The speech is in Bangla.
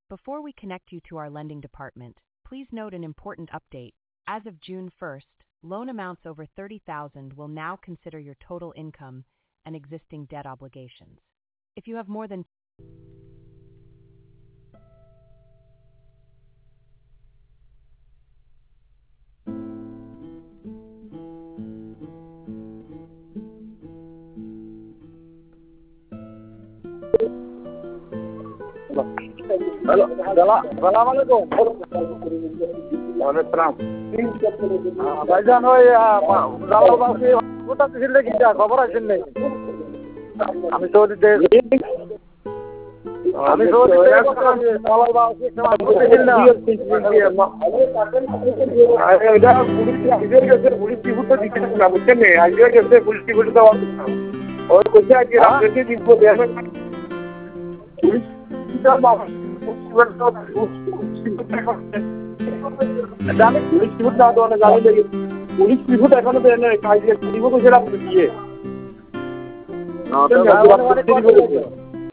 Before we connect you to our lending department, please note an important update. As of June 1st, loan amounts over $30,000 will now consider your total income and existing debt obligations. If you have more than hello, সালাম আলাইকুম। ভাইজান ওই জালালবাসী কোথা ছিল কি খবর আছেন নেই? আমি সৌদিতে পুলিশ এখনো দিয়ে